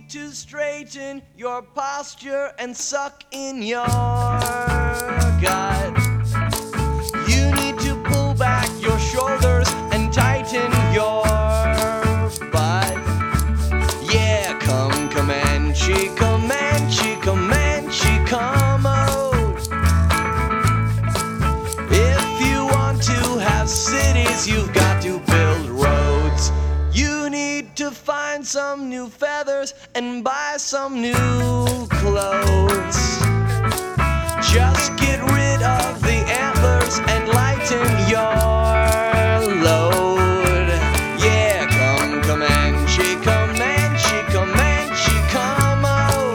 to straighten your posture and suck in your gut. You need to pull back your shoulders and tighten your butt. Yeah, come Comanche, Comanche, Comanche, come out. If you want to have cities, you've got to build roads. You need to find some new feathers and buy some new clothes. Just get rid of the antlers and lighten your load. Yeah, come Comanche, Comanche, Comanche, come out.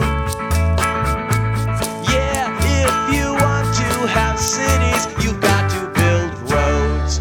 Yeah, if you want to have cities, you've got to build roads.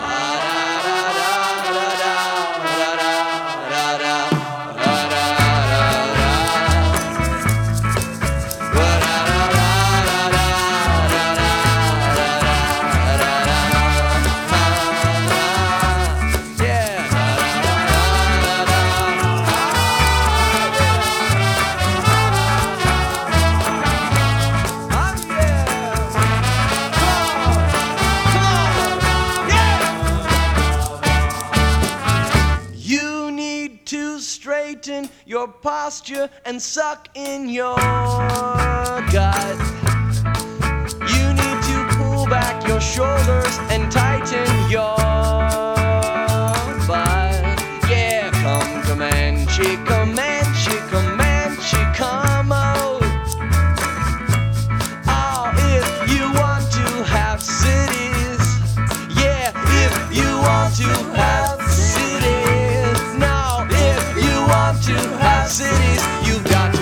Straighten your posture and suck in your gut. You need to pull back your shoulders and tighten your butt. Yeah, come Comanche, Comanche, Comanche, come out. Oh, if you want to have cities. Yeah, if you want to have cities. To have cities, you've got to